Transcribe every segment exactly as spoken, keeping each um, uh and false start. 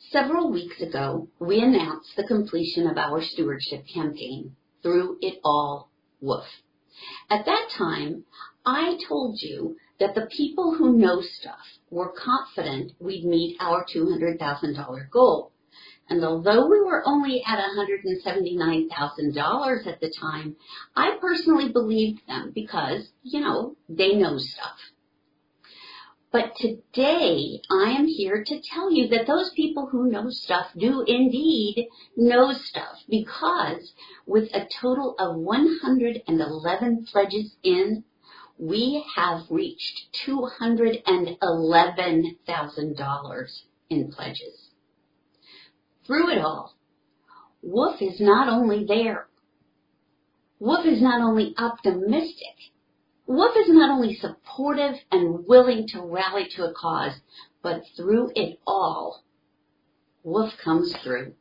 Several weeks ago, we announced the completion of our stewardship campaign, Through It All, W O F. At that time, I told you that the people who know stuff were confident we'd meet our two hundred thousand dollars goal. And although we were only at one hundred seventy-nine thousand dollars at the time, I personally believed them because, you know, they know stuff. But today, I am here to tell you that those people who know stuff do indeed know stuff, because with a total of one hundred eleven pledges in, we have reached two hundred eleven thousand dollars in pledges. Through it all, W O F is not only there. W O F is not only optimistic. W O F is not only supportive and willing to rally to a cause, but through it all, W O F comes through.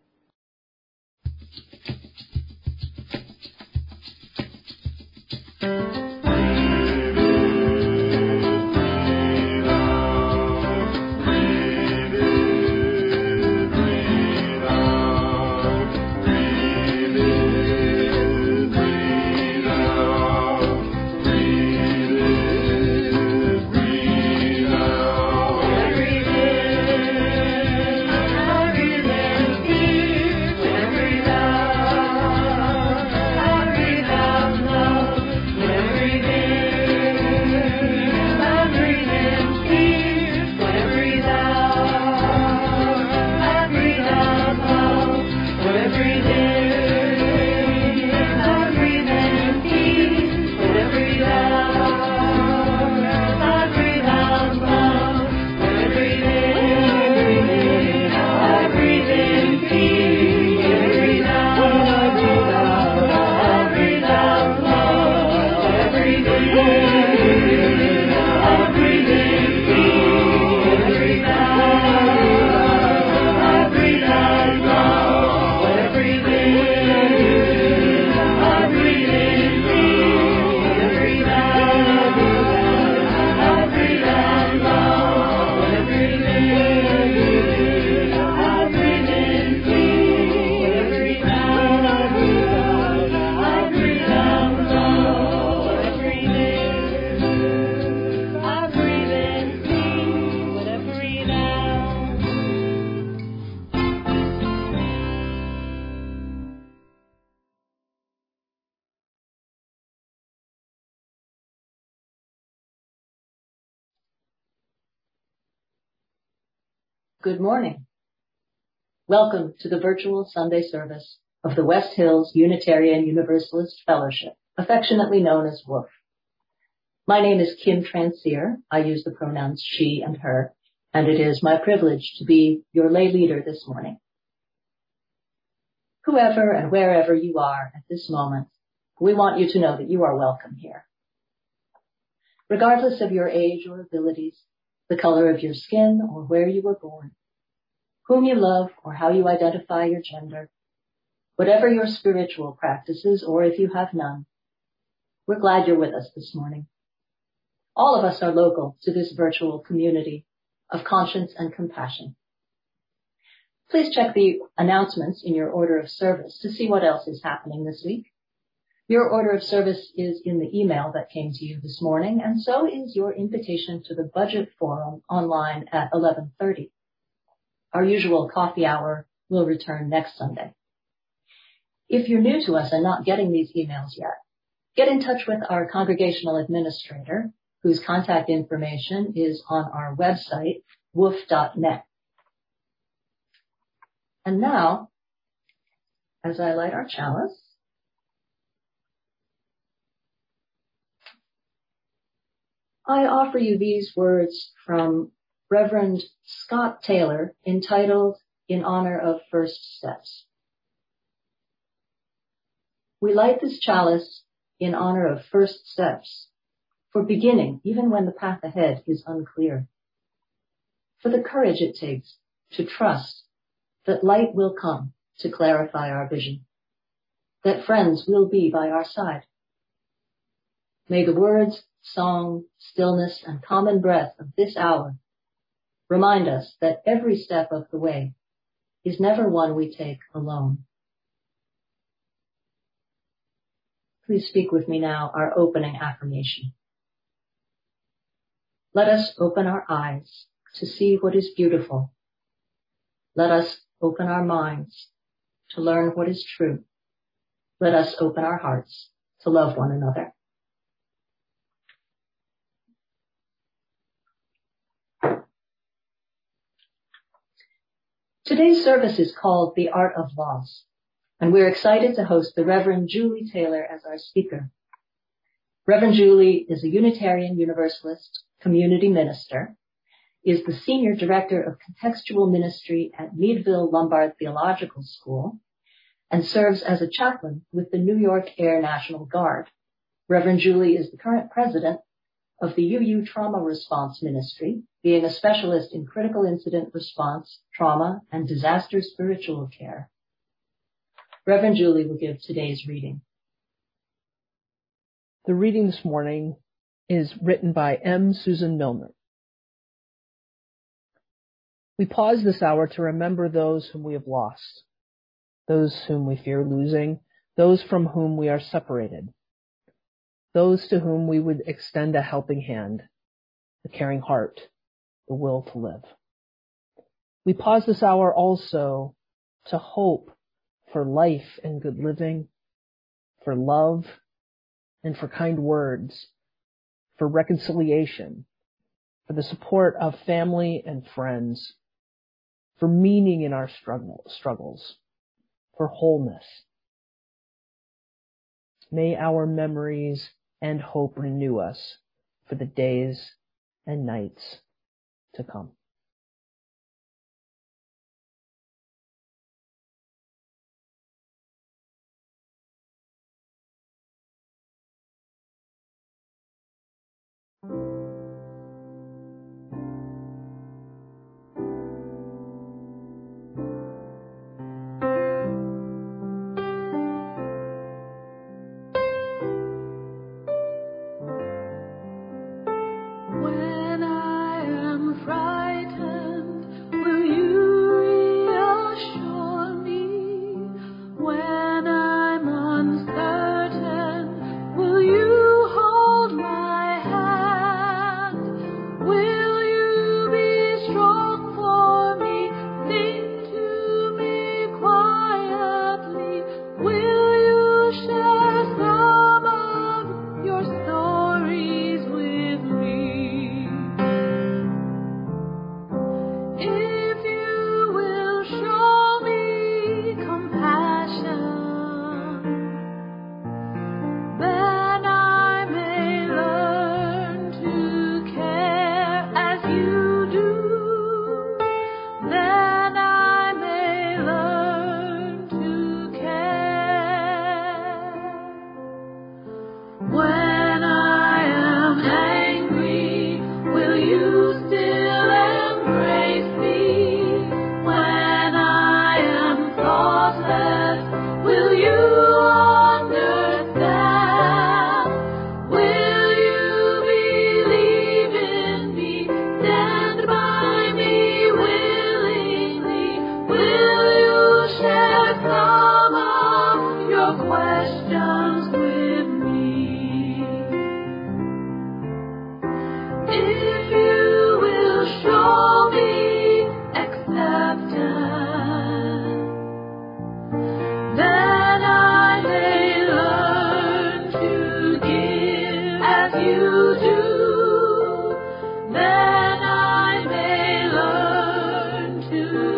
Good morning. Welcome to the virtual Sunday service of the West Hills Unitarian Universalist Fellowship, affectionately known as W O F. My name is Kim Transier. I use the pronouns she and her, and it is my privilege to be your lay leader this morning. Whoever and wherever you are at this moment, we want you to know that you are welcome here. Regardless of your age or abilities, the color of your skin or where you were born, whom you love or how you identify your gender, whatever your spiritual practices or if you have none, we're glad you're with us this morning. All of us are local to this virtual community of conscience and compassion. Please check the announcements in your order of service to see what else is happening this week. Your order of service is in the email that came to you this morning, and so is your invitation to the budget forum online at eleven thirty. Our usual coffee hour will return next Sunday. If you're new to us and not getting these emails yet, get in touch with our congregational administrator, whose contact information is on our website, W O F dot net. And now, as I light our chalice, I offer you these words from Reverend Scott Taylor, entitled In Honor of First Steps. We light this chalice in honor of first steps, for beginning even when the path ahead is unclear, for the courage it takes to trust that light will come to clarify our vision, that friends will be by our side. May the words, song, stillness, and common breath of this hour remind us that every step of the way is never one we take alone. Please speak with me now our opening affirmation. Let us open our eyes to see what is beautiful. Let us open our minds to learn what is true. Let us open our hearts to love one another. Today's service is called The Art of Loss, and we're excited to host the Reverend Julie Taylor as our speaker. Reverend Julie is a Unitarian Universalist community minister, is the Senior Director of Contextual Ministry at Meadville Lombard Theological School, and serves as a chaplain with the New York Air National Guard. Reverend Julie is the current president of the U U Trauma Response Ministry, being a specialist in critical incident response, trauma, and disaster spiritual care. Reverend Julie will give today's reading. The reading this morning is written by M. Susan Milner. We pause this hour to remember those whom we have lost, those whom we fear losing, those from whom we are separated, those to whom we would extend a helping hand, a caring heart, the will to live. We pause this hour also to hope for life and good living, for love and for kind words, for reconciliation, for the support of family and friends, for meaning in our struggle, struggles, for wholeness. May our memories and hope renew us for the days and nights to come.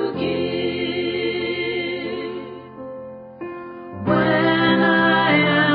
When I am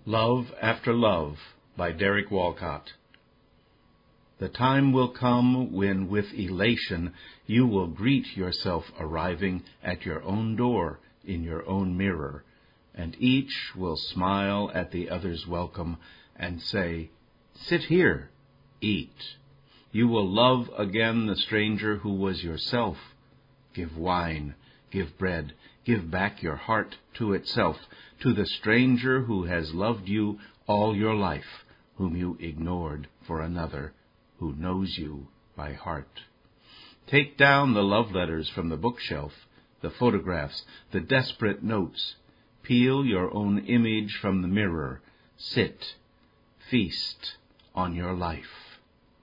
Love After Love by Derek Walcott. The time will come when with elation you will greet yourself arriving at your own door in your own mirror, and each will smile at the other's welcome and say, "Sit here, eat." You will love again the stranger who was yourself. Give wine, give bread, give back your heart to itself, to the stranger who has loved you all your life, whom you ignored for another, who knows you by heart. Take down the love letters from the bookshelf, the photographs, the desperate notes. Peel your own image from the mirror. Sit, feast on your life.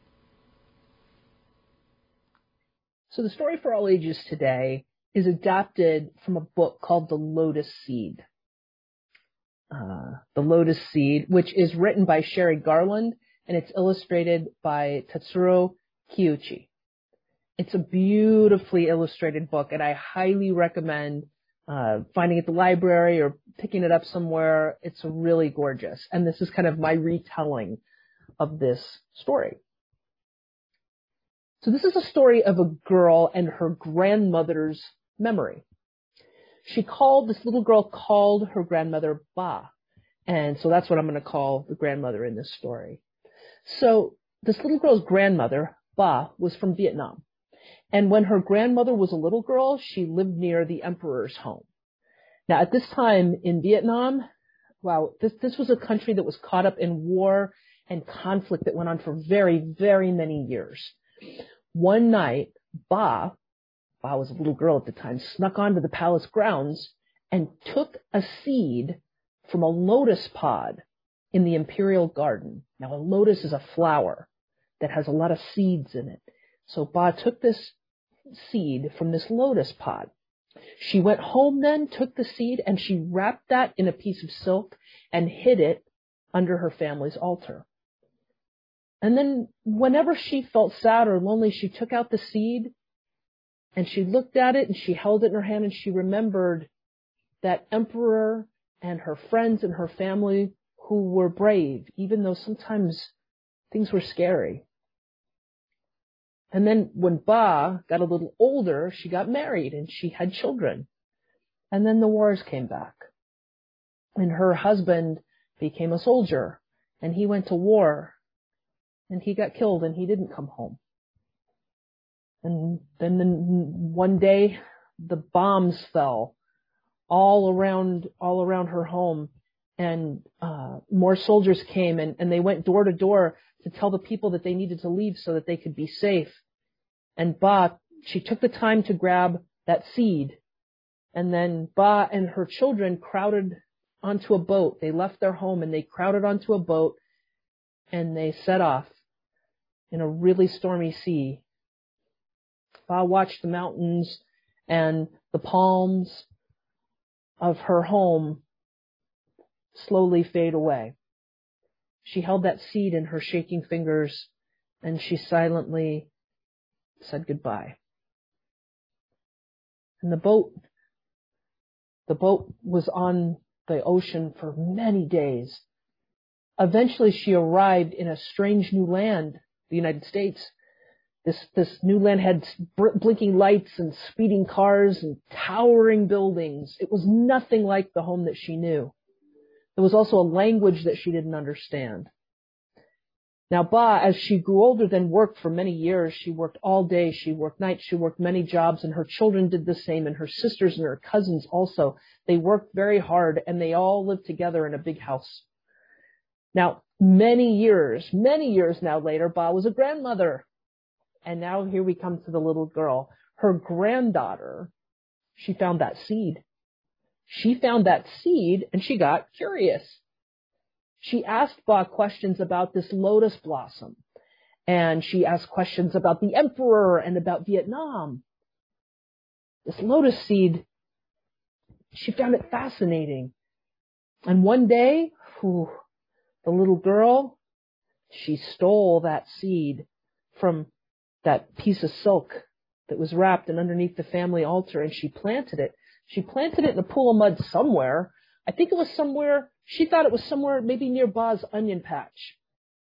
So the story for all ages today is adapted from a book called The Lotus Seed. Uh, The Lotus Seed, which is written by Sherry Garland, and it's illustrated by Tetsuro Kiyuchi. It's a beautifully illustrated book, and I highly recommend uh, finding it at the library or picking it up somewhere. It's really gorgeous. And this is kind of my retelling of this story. So this is a story of a girl and her grandmother's memory. She called, this little girl called her grandmother Ba. And so that's what I'm going to call the grandmother in this story. So this little girl's grandmother, Ba, was from Vietnam. And when her grandmother was a little girl, she lived near the emperor's home. Now, at this time in Vietnam, wow, this, this was a country that was caught up in war and conflict that went on for very, very many years. One night, Ba, Ba was a little girl at the time, snuck onto the palace grounds and took a seed from a lotus pod in the imperial garden. Now, a lotus is a flower that has a lot of seeds in it. So Ba took this seed from this lotus pod. She went home then, took the seed, and she wrapped that in a piece of silk and hid it under her family's altar. And then whenever she felt sad or lonely, she took out the seed and she looked at it and she held it in her hand and she remembered that emperor and her friends and her family who were brave, even though sometimes things were scary. And then when Ba got a little older, she got married and she had children. And then the wars came back. And her husband became a soldier and he went to war. And he got killed and he didn't come home. And then one day the bombs fell all around, all around her home. And uh, more soldiers came and, and they went door to door to tell the people that they needed to leave so that they could be safe. And Ba, she took the time to grab that seed. And then Ba and her children crowded onto a boat. They left their home and they crowded onto a boat and they set off in a really stormy sea. Ba watched the mountains and the palms of her home slowly fade away. She held that seed in her shaking fingers and she silently said goodbye. And the boat, the boat was on the ocean for many days. Eventually she arrived in a strange new land, the United States. This, this new land had blinking lights and speeding cars and towering buildings. It was nothing like the home that she knew. There was also a language that she didn't understand. Now, Ba, as she grew older, then worked for many years. She worked all day. She worked nights. She worked many jobs, and her children did the same, and her sisters and her cousins also. They worked very hard, and they all lived together in a big house. Now, many years, many years now later, Ba was a grandmother. And now here we come to the little girl. Her granddaughter, she found that seed. She found that seed, and she got curious. She asked Ba questions about this lotus blossom, and she asked questions about the emperor and about Vietnam. This lotus seed, she found it fascinating. And one day, whew, the little girl, she stole that seed from that piece of silk that was wrapped and underneath the family altar, and she planted it. She planted it in a pool of mud somewhere. I think it was somewhere She thought it was somewhere maybe near Ba's onion patch.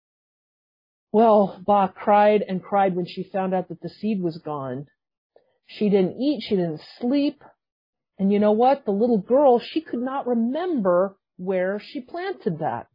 Well, Ba cried and cried when she found out that the seed was gone. She didn't eat, she didn't sleep. And you know what? The little girl, she could not remember where she planted that.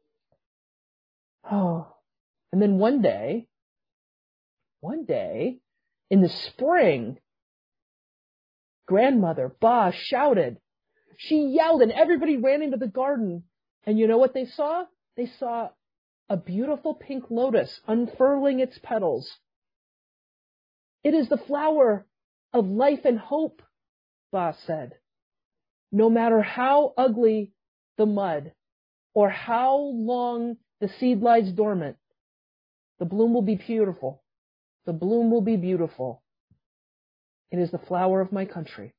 Oh. And then one day, one day, in the spring, grandmother Ba shouted. She yelled and everybody ran into the garden. And you know what they saw? They saw a beautiful pink lotus unfurling its petals. It is the flower of life and hope, Ba said. No matter how ugly the mud or how long the seed lies dormant, the bloom will be beautiful. The bloom will be beautiful. It is the flower of my country.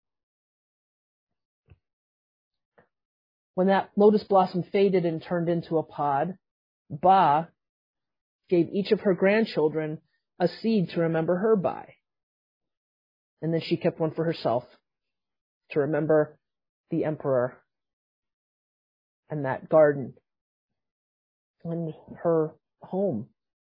When that lotus blossom faded and turned into a pod, Ba gave each of her grandchildren a seed to remember her by. And then she kept one for herself to remember the emperor and that garden and her home.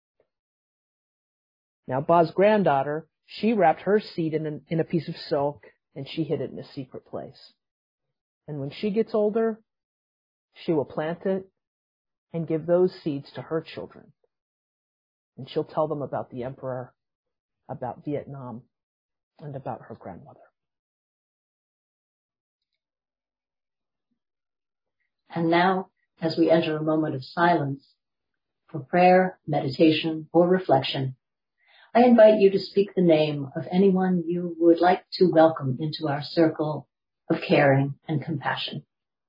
Now Ba's granddaughter, she wrapped her seed in a, in a piece of silk and she hid it in a secret place. And when she gets older, she will plant it and give those seeds to her children. And she'll tell them about the emperor, about Vietnam, and about her grandmother. And now, as we enter a moment of silence for prayer, meditation, or reflection, I invite you to speak the name of anyone you would like to welcome into our circle of caring and compassion.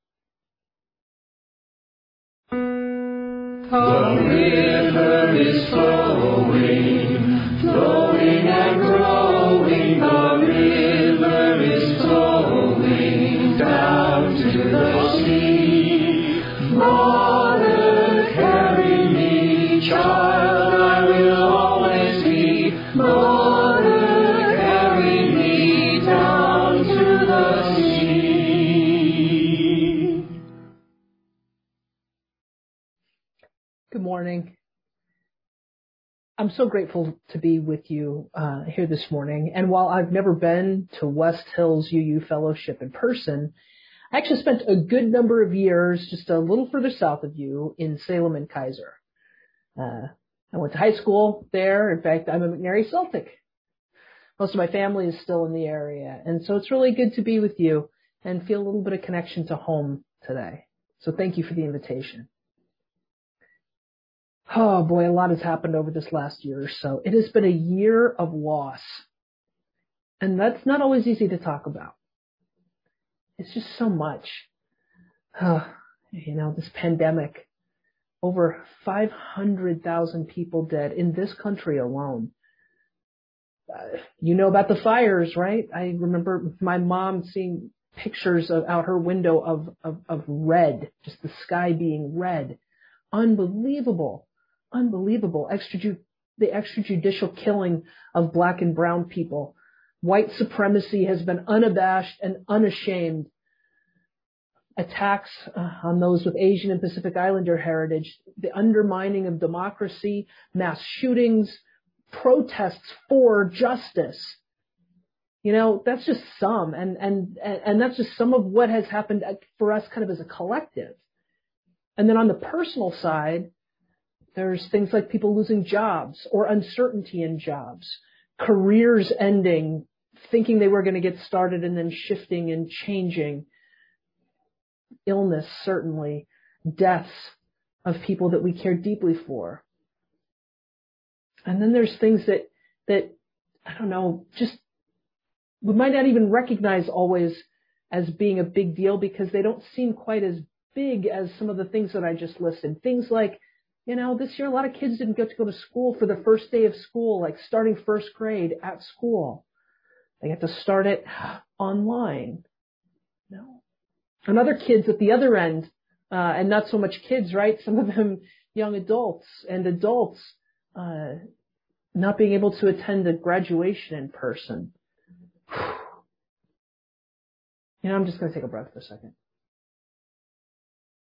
The river is flowing, flowing and growing. The river is flowing down to the sea. Mother, carry me, child, I will always be. Mother, carry me down to the sea. Good morning. I'm so grateful to be with you uh, here this morning. And while I've never been to West Hills U U Fellowship in person, I actually spent a good number of years just a little further south of you in Salem and Kaiser. Uh, I went to high school there. In fact, I'm a McNary Celtic. Most of my family is still in the area. And so it's really good to be with you and feel a little bit of connection to home today. So thank you for the invitation. Oh boy, a lot has happened over this last year or so. It has been a year of loss. And that's not always easy to talk about. It's just so much. Uh, you know, this pandemic, over five hundred thousand people dead in this country alone. Uh, you know about the fires, right? I remember my mom seeing pictures of out her window of, of, of red, just the sky being red. Unbelievable. Unbelievable. Extraju- the extrajudicial killing of black and brown people. White supremacy has been unabashed and unashamed. Attacks uh, on those with Asian and Pacific Islander heritage, the undermining of democracy, mass shootings, protests for justice. You know, that's just some, and, and, and that's just some of what has happened for us kind of as a collective. And then on the personal side, there's things like people losing jobs or uncertainty in jobs, careers ending, thinking they were going to get started and then shifting and changing, illness, certainly, deaths of people that we care deeply for. And then there's things that, that, I don't know, just we might not even recognize always as being a big deal because they don't seem quite as big as some of the things that I just listed. Things like, you know, this year a lot of kids didn't get to go to school for the first day of school, like starting first grade at school. They had to start it online. No. And other kids at the other end, uh, and not so much kids, right? Some of them young adults and adults uh, not being able to attend a graduation in person. You know, I'm just going to take a breath for a second.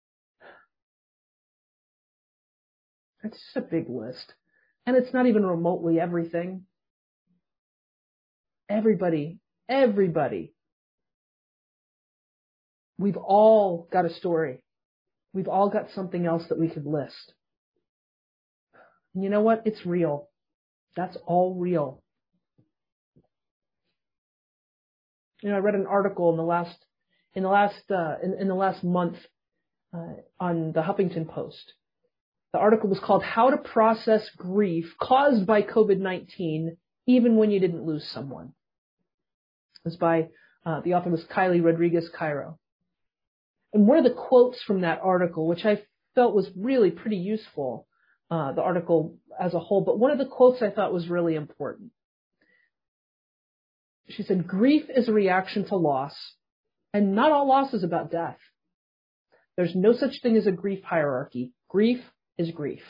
It's just a big list. And it's not even remotely everything. Everybody, everybody. We've all got a story. We've all got something else that we could list. And you know what? It's real. That's all real. You know, I read an article in the last, in the last, uh, in, in the last month uh, on the Huffington Post. The article was called "How to Process Grief Caused by COVID nineteen, Even When You Didn't Lose Someone." It was by uh, the author was Kylie Rodriguez Cairo. And one of the quotes from that article, which I felt was really pretty useful, uh, the article as a whole, but one of the quotes I thought was really important. She said, "Grief is a reaction to loss, and not all loss is about death. There's no such thing as a grief hierarchy. Grief is grief."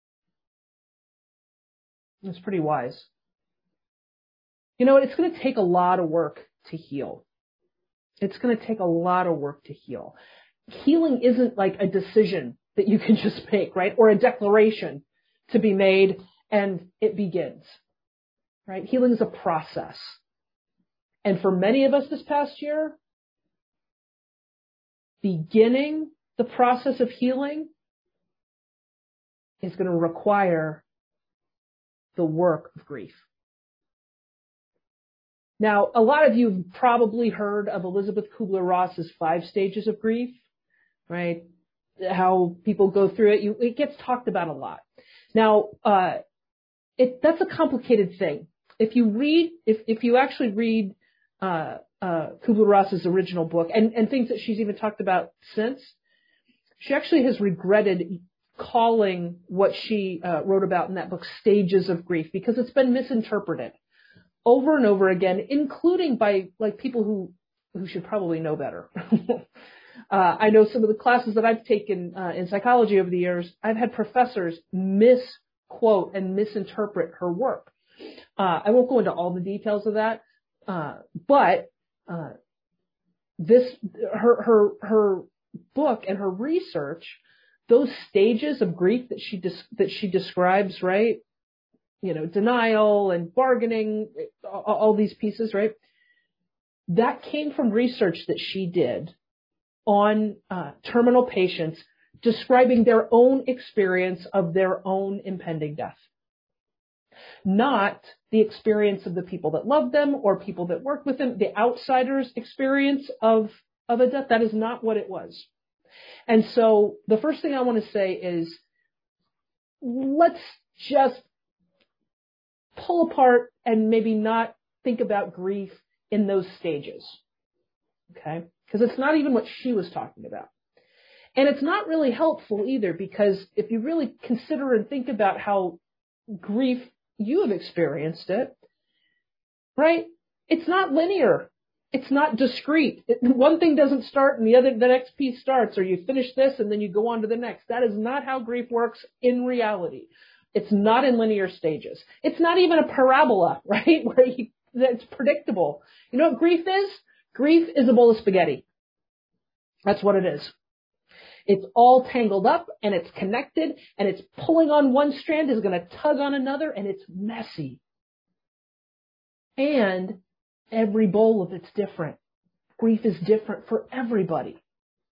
It's pretty wise. You know, it's going to take a lot of work to heal. It's going to take a lot of work to heal. Healing isn't like a decision that you can just make, right? Or a declaration to be made and it begins, right? Healing is a process. And for many of us this past year, beginning the process of healing is going to require the work of grief. Now, a lot of you have probably heard of Elizabeth Kubler-Ross's five stages of grief, right? How people go through it. You, it gets talked about a lot. Now, uh, it, that's a complicated thing. If you read, if, if you actually read uh, uh, Kubler-Ross's original book and, and things that she's even talked about since, she actually has regretted calling what she uh, wrote about in that book stages of grief because it's been misinterpreted over and over again, including by like people who, who should probably know better. uh, I know some of the classes that I've taken uh, in psychology over the years, I've had professors misquote and misinterpret her work. Uh, I won't go into all the details of that, uh, but uh, this her her her book and her research, those stages of grief that she des- that she describes, right? You know, denial and bargaining, all, all these pieces, right? That came from research that she did on uh, terminal patients describing their own experience of their own impending death. Not the experience of the people that love them or people that work with them, the outsider's experience of, of a death. That is not what it was. And so the first thing I want to say is let's just pull apart and maybe not think about grief in those stages, okay? Because it's not even what she was talking about. And it's not really helpful either because if you really consider and think about how grief, you have experienced it, right? It's not linear. It's not discrete. It, one thing doesn't start and the other, the next piece starts, or you finish this and then you go on to the next. That is not how grief works in reality. It's not in linear stages. It's not even a parabola, right? Where you, that's predictable. You know what grief is? Grief is a bowl of spaghetti. That's what it is. It's all tangled up and it's connected and it's pulling on one strand is going to tug on another and it's messy. And every bowl of it's different. Grief is different for everybody.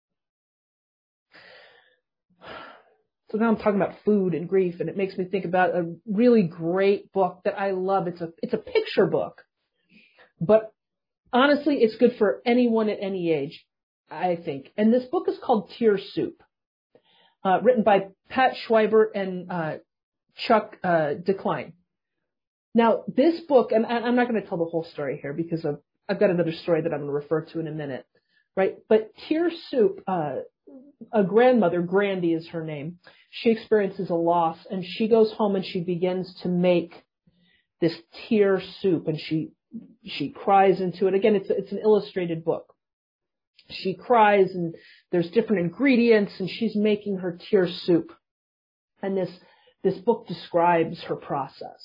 So now I'm talking about food and grief, and it makes me think about a really great book that I love. It's a it's a picture book, but honestly, it's good for anyone at any age, I think. And this book is called Tear Soup, uh, written by Pat Schweibert and uh, Chuck uh, DeCline. Now, this book, and I'm not going to tell the whole story here because I've, I've got another story that I'm going to refer to in a minute, right? But Tear Soup, uh, a grandmother, Grandy is her name, she experiences a loss and she goes home and she begins to make this tear soup and she she cries into it. Again, it's it's an illustrated book. She cries and there's different ingredients and she's making her tear soup. And this this book describes her process.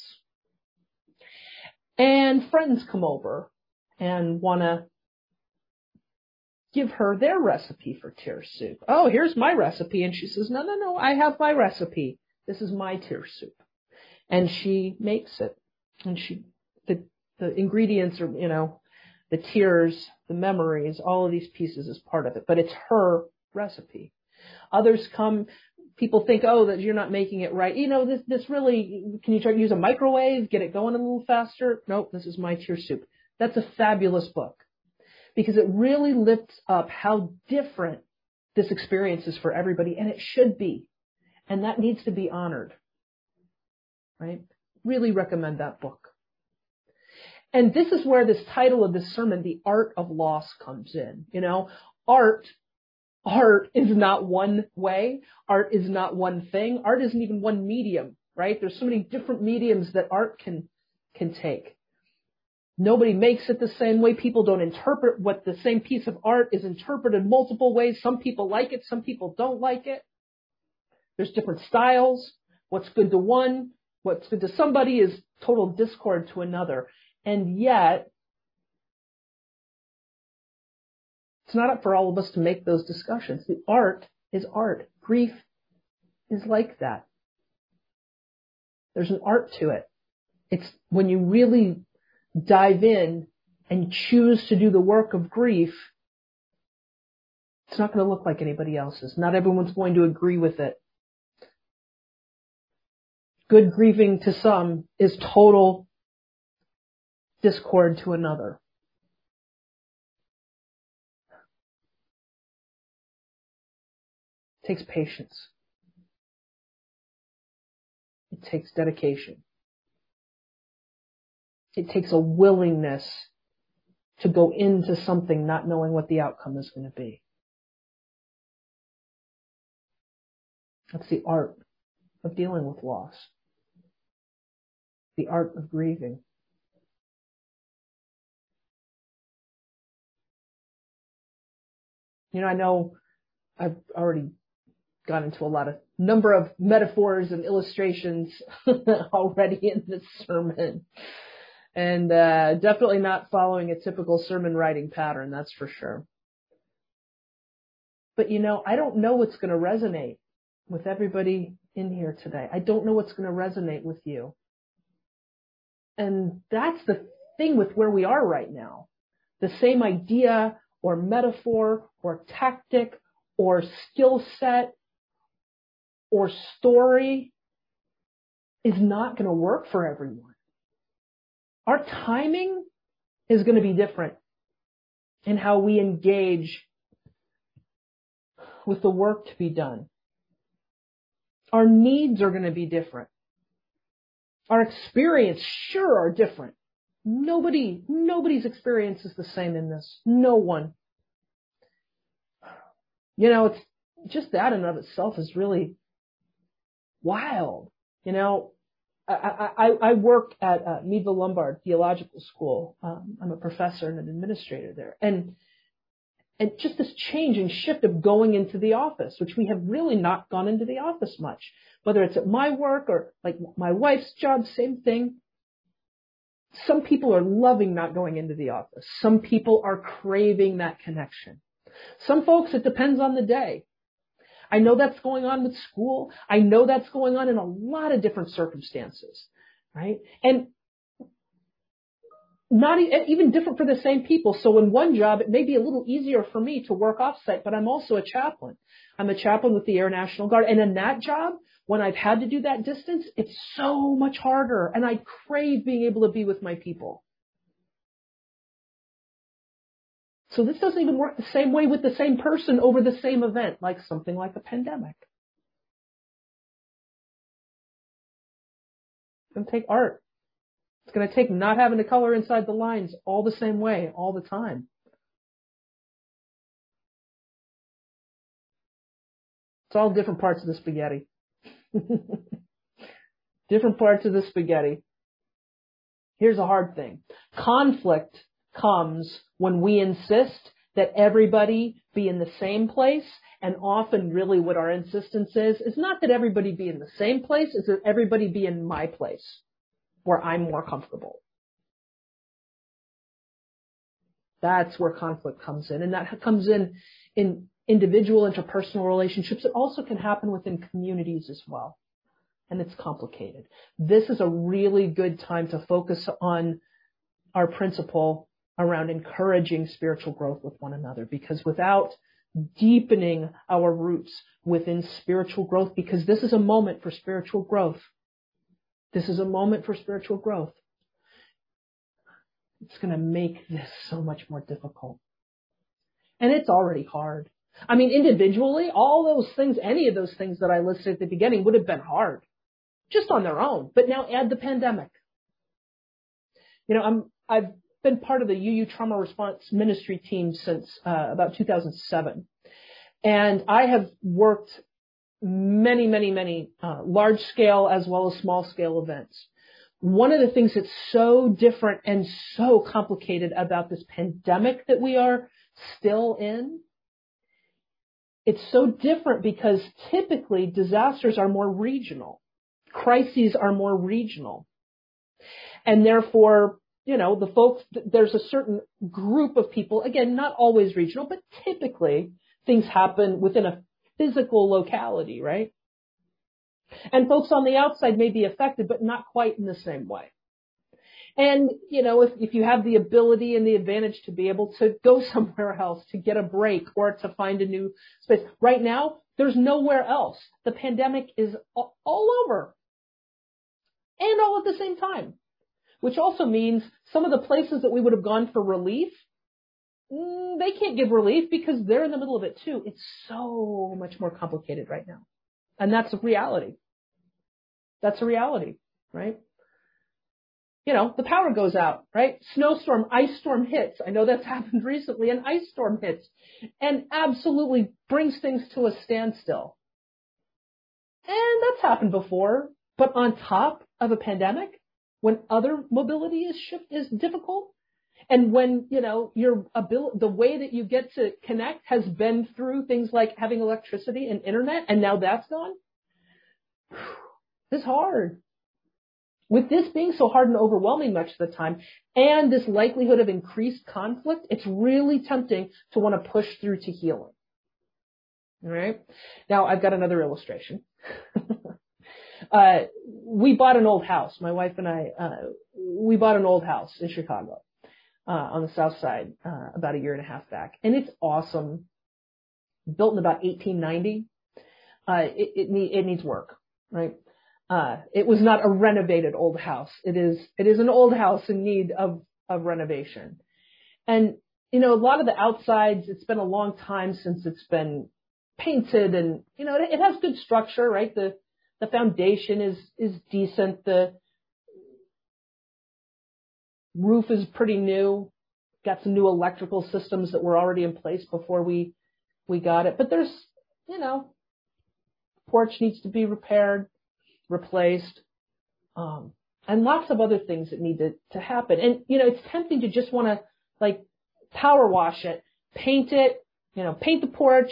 And friends come over and want to give her their recipe for tear soup. Oh, here's my recipe. And she says, no, no, no, I have my recipe. This is my tear soup. And she makes it. And she, the, the ingredients are, you know, the tears, the memories, all of these pieces is part of it. But it's her recipe. Others come, people think, oh, that you're not making it right. You know, this, this really, can you try to use a microwave, get it going a little faster? Nope, this is my tear soup. That's a fabulous book because it really lifts up how different this experience is for everybody, and it should be. And that needs to be honored. Right? Really recommend that book. And this is where this title of this sermon, The Art of Loss, comes in. You know, art, art is not one way. Art is not one thing. Art isn't even one medium, right? There's so many different mediums that art can, can take. Nobody makes it the same way. People don't interpret what the same piece of art is interpreted multiple ways. Some people like it. Some people don't like it. There's different styles. What's good to one, what's good to somebody is total discord to another. And yet, it's not up for all of us to make those discussions. The art is art. Grief is like that. There's an art to it. It's when you really dive in and choose to do the work of grief, it's not going to look like anybody else's. Not everyone's going to agree with it. Good grieving to some is total discord to another. It takes patience. It takes dedication. It takes a willingness to go into something not knowing what the outcome is going to be. That's the art of dealing with loss. The art of grieving. You know, I know I've already gone into a lot of number of metaphors and illustrations already in this sermon. And uh, definitely not following a typical sermon writing pattern, that's for sure. But, you know, I don't know what's going to resonate with everybody in here today. I don't know what's going to resonate with you. And that's the thing with where we are right now. The same idea or metaphor or tactic or skill set or story is not going to work for everyone. Our timing is going to be different in how we engage with the work to be done. Our needs are going to be different. Our experience sure are different. Nobody, nobody's experience is the same in this. No one. You know, it's just that in and of itself is really wild. You know, I, I, I work at uh, Meadville Lombard Theological School. Um, I'm a professor and an administrator there. And and just this change and shift of going into the office, which we have really not gone into the office much. Whether it's at my work or like my wife's job, same thing. Some people are loving not going into the office. Some people are craving that connection. Some folks, it depends on the day. I know that's going on with school. I know that's going on in a lot of different circumstances, right? And not even different for the same people. So in one job, it may be a little easier for me to work offsite, but I'm also a chaplain. I'm a chaplain with the Air National Guard. And in that job, when I've had to do that distance, it's so much harder. And I crave being able to be with my people. So this doesn't even work the same way with the same person over the same event, like something like a pandemic. It's going to take art. It's going to take not having to color inside the lines all the same way, all the time. It's all different parts of the spaghetti. Different parts of the spaghetti. Here's a hard thing. Conflict comes when we insist that everybody be in the same place, and often really what our insistence is, is not that everybody be in the same place, it's that everybody be in my place, where I'm more comfortable. That's where conflict comes in, and that comes in in individual interpersonal relationships. It also can happen within communities as well. and it's complicated. This is a really good time to focus on our principle around encouraging spiritual growth with one another, because without deepening our roots within spiritual growth, because this is a moment for spiritual growth. This is a moment for spiritual growth. It's going to make this so much more difficult. And it's already hard. I mean, individually, all those things, any of those things that I listed at the beginning would have been hard just on their own. But now add the pandemic. You know, I'm, I've been part of the U U Trauma Response Ministry team since uh, about two thousand seven. And I have worked many, many, many uh, large scale as well as small scale events. One of the things that's so different and so complicated about this pandemic that we are still in, it's so different because typically disasters are more regional. Crises are more regional. And therefore, you know, the folks, there's a certain group of people, again, not always regional, but typically things happen within a physical locality, right? And folks on the outside may be affected, but not quite in the same way. And, you know, if, if you have the ability and the advantage to be able to go somewhere else, to get a break or to find a new space. Right now, there's nowhere else. The pandemic is all, all over and all at the same time, which also means some of the places that we would have gone for relief, mm, they can't give relief because they're in the middle of it too. It's so much more complicated right now. And that's a reality. That's a reality, right? You know, the power goes out, right? Snowstorm, ice storm hits. I know that's happened recently. An ice storm hits and absolutely brings things to a standstill. And that's happened before. But on top of a pandemic, when other mobility is shift, is difficult, and when, you know, your ability, the way that you get to connect has been through things like having electricity and internet, and now that's gone, it's hard. With this being so hard and overwhelming much of the time, and this likelihood of increased conflict, it's really tempting to want to push through to healing. All right? Now, I've got another illustration. uh, we bought an old house. My wife and I, uh, we bought an old house in Chicago, uh, on the south side, uh, about a year and a half back. And it's awesome. Built in about eighteen ninety. Uh, it, it, need, it needs work, right? Uh, it was not a renovated old house. It is, it is an old house in need of, of renovation. And, you know, a lot of the outsides, it's been a long time since it's been painted and, you know, it, it has good structure, right? The, the foundation is, is decent. The roof is pretty new. Got some new electrical systems that were already in place before we, we got it. But there's, you know, porch needs to be repaired, replaced, um, and lots of other things that need to, to happen. And, you know, it's tempting to just want to, like, power wash it, paint it, you know, paint the porch,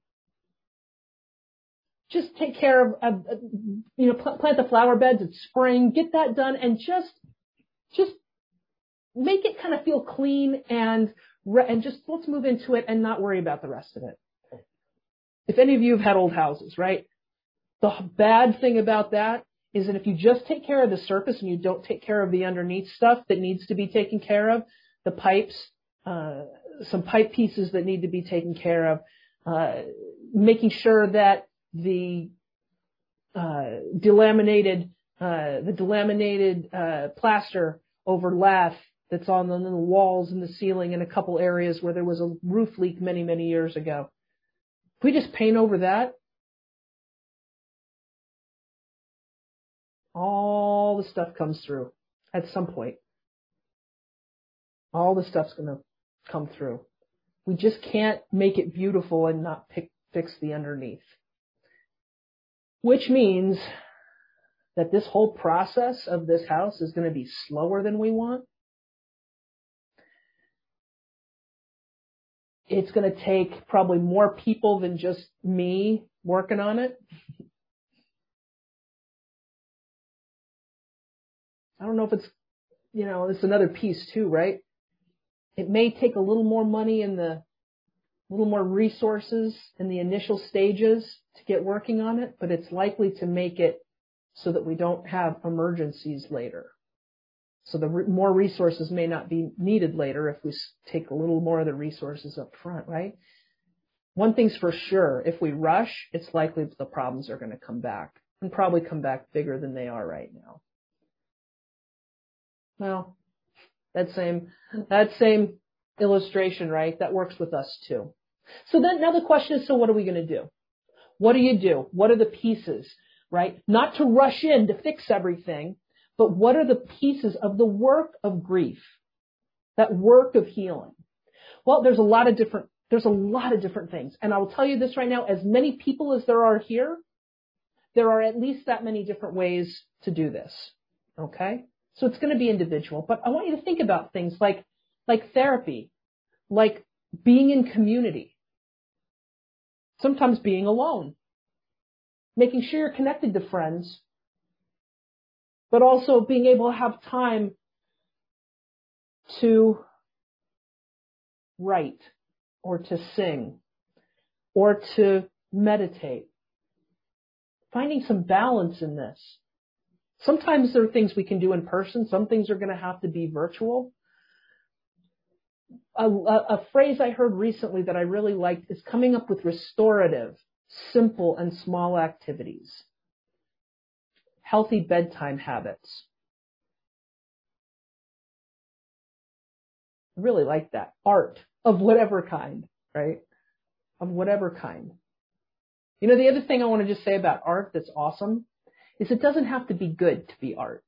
just take care of, of you know, pl- plant the flower beds in spring, get that done, and just, just make it kind of feel clean and, re- and just let's move into it and not worry about the rest of it. If any of you have had old houses, right? The bad thing about that is that if you just take care of the surface and you don't take care of the underneath stuff that needs to be taken care of, the pipes, uh, some pipe pieces that need to be taken care of, uh, making sure that the uh, delaminated, uh, the delaminated uh, plaster over lath that's on the, the walls and the ceiling in a couple areas where there was a roof leak many, many years ago. If we just paint over that, all the stuff comes through at some point. All the stuff's going to come through. We just can't make it beautiful and not pick, fix the underneath. Which means that this whole process of this house is going to be slower than we want. It's going to take probably more people than just me working on it. I don't know if it's, you know, it's another piece too, right? It may take a little more money and the, a little more resources in the initial stages to get working on it, but it's likely to make it so that we don't have emergencies later. So the re- more resources may not be needed later if we s- take a little more of the resources up front, right? One thing's for sure, if we rush, it's likely that the problems are going to come back and probably come back bigger than they are right now. Well, that same, that same illustration, right? That works with us too. So then now the question is, so what are we going to do? What do you do? What are the pieces, right? Not to rush in to fix everything, but what are the pieces of the work of grief? That work of healing? Well, there's a lot of different, there's a lot of different things. And I will tell you this right now, as many people as there are here, there are at least that many different ways to do this. Okay? So it's going to be individual, but I want you to think about things like, like therapy, like being in community, sometimes being alone, making sure you're connected to friends, but also being able to have time to write or to sing or to meditate, finding some balance in this. Sometimes there are things we can do in person. Some things are going to have to be virtual. A, a, a phrase I heard recently that I really liked is coming up with restorative, simple, and small activities. Healthy bedtime habits. I really like that. Art of whatever kind, right? Of whatever kind. You know, the other thing I want to just say about art that's awesome is it doesn't have to be good to be art.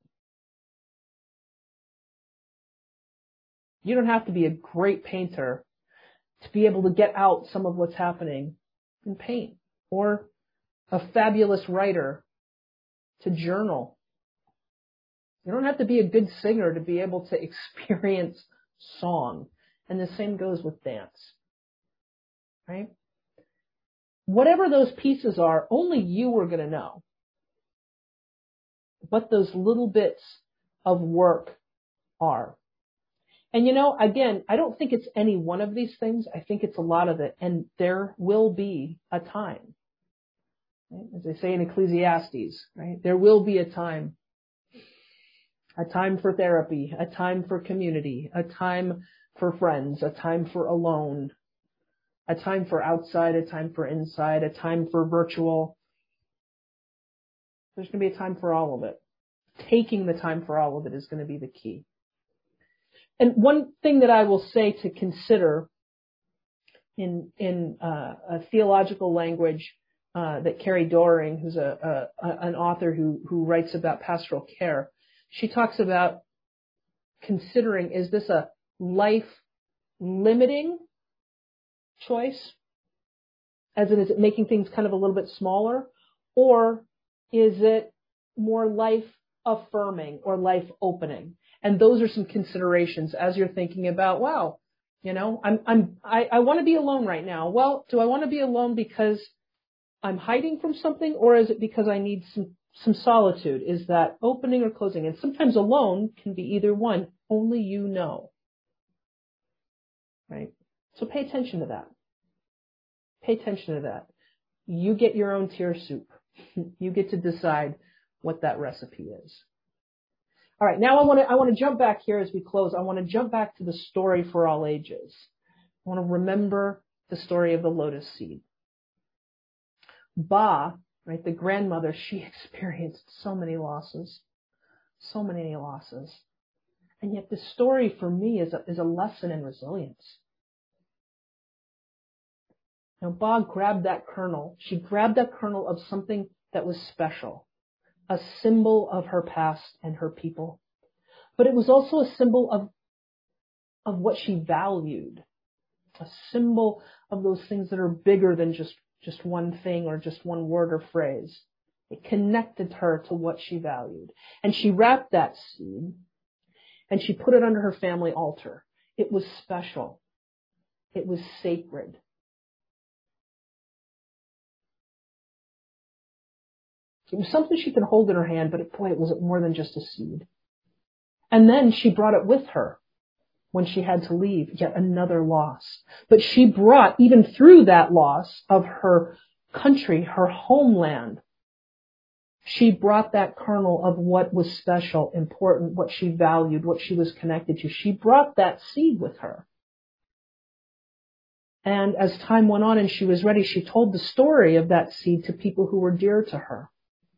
You don't have to be a great painter to be able to get out some of what's happening in paint, or a fabulous writer to journal. You don't have to be a good singer to be able to experience song. And the same goes with dance, right? Whatever those pieces are, only you are going to know what those little bits of work are. And you know, again, I don't think it's any one of these things. I think it's a lot of it. And there will be a time, right? As they say in Ecclesiastes, right? There will be a time. A time for therapy, a time for community, a time for friends, a time for alone, a time for outside, a time for inside, a time for virtual. There's going to be a time for all of it. Taking the time for all of it is going to be the key. And one thing that I will say to consider in in uh, a theological language uh, that Carrie Doering, who's a, a an author who who writes about pastoral care, she talks about considering, is this a life limiting choice? As in, is it making things kind of a little bit smaller? Or is it more life affirming or life opening? And those are some considerations as you're thinking about, wow, you know, I'm, I'm, I, I want to be alone right now. Well, do I want to be alone because I'm hiding from something, or is it because I need some, some solitude? Is that opening or closing? And sometimes alone can be either one. Only you know. Right? So pay attention to that. Pay attention to that. You get your own tear soup. You get to decide what that recipe is. All right, now I want to I want to jump back here as we close. I want to jump back to the story for all ages. I want to remember the story of the lotus seed. Ba, right, the grandmother, she experienced so many losses, so many losses. And yet the story for me is a, is a lesson in resilience. Now, Ba grabbed that kernel. She grabbed that kernel of something that was special, a symbol of her past and her people. But it was also a symbol of, of what she valued, a symbol of those things that are bigger than just, just one thing or just one word or phrase. It connected her to what she valued. And she wrapped that seed and she put it under her family altar. It was special. It was sacred. It was something she could hold in her hand, but it, boy, it was more than just a seed. And then she brought it with her when she had to leave, yet another loss. But she brought, even through that loss of her country, her homeland, She brought that kernel of what was special, important, what she valued, what she was connected to. She brought that seed with her. And as time went on and she was ready, she told the story of that seed to people who were dear to her.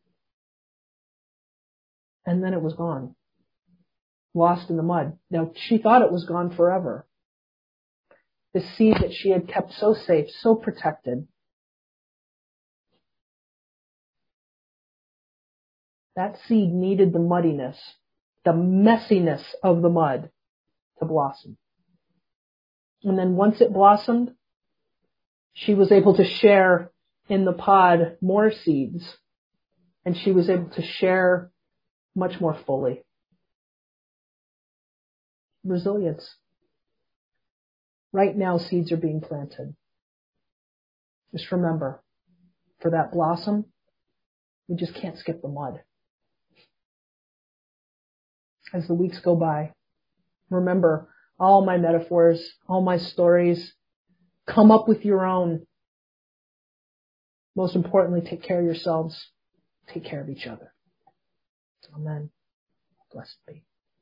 And then it was gone. Lost in the mud. Now, she thought it was gone forever. The seed that she had kept so safe, so protected. That seed needed the muddiness, the messiness of the mud to blossom. And then once it blossomed, she was able to share in the pod more seeds, and she was able to share much more fully. Resilience. Right now, seeds are being planted. Just remember, for that blossom, we just can't skip the mud. As the weeks go by, remember all my metaphors, all my stories. Come up with your own. Most importantly, take care of yourselves. Take care of each other. Amen. Blessed be.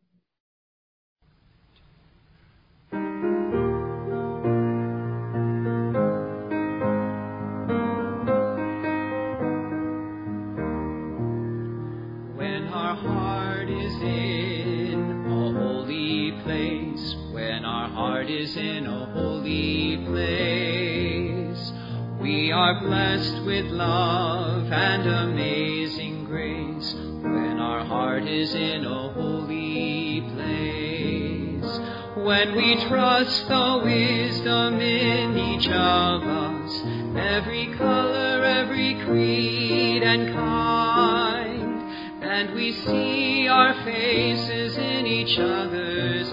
When our heart is in a holy place, when our heart is in a holy place, we are blessed with love and amazing grace. When our heart is in a holy place, when we trust the wisdom in each of us, every color, every creed and kind, and we see our faces in each other's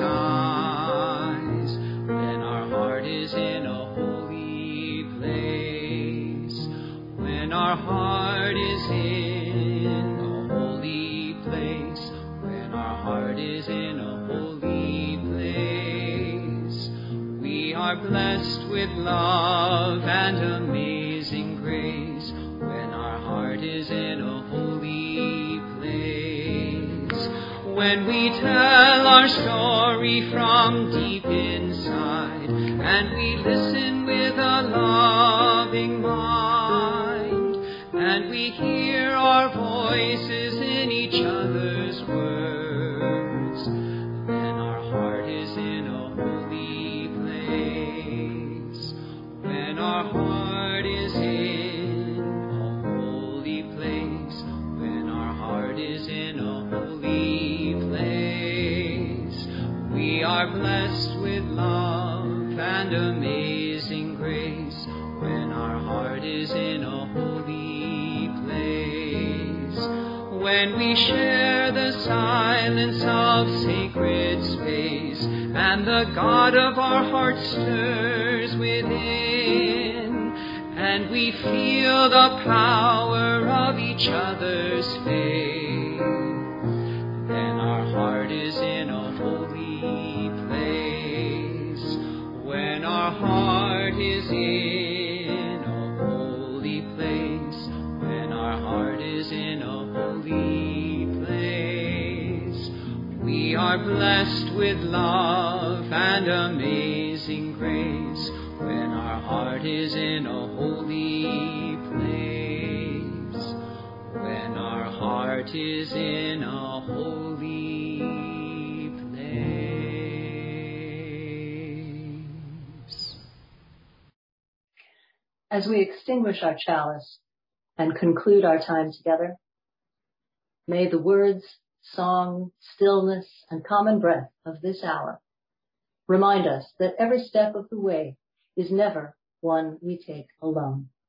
eyes, then our heart is in a holy place. When our heart is in a holy place, when our heart is in a holy place, we are blessed with love and amazing grace. When our heart is in a holy place, when we tell our story from deep inside, and we listen with a loving mind, and we hear our voices in each other's words, then our heart is in a holy place. When our heart is in a holy place, when our heart is in a holy place, we are blessed with love and amazing grace. When our heart is in a holy place, when we share the silence of sacred space, and the God of our heart stirs within, and we feel the power of each other's faith, then our heart is in a holy place. When our heart is in a holy place, when our heart is in a holy place, we are blessed with love and amazing grace. When our heart is in a holy place, when our heart is in a holy place. As we extinguish our chalice and conclude our time together, may the words, song, stillness, and common breath of this hour remind us that every step of the way is never one we take alone.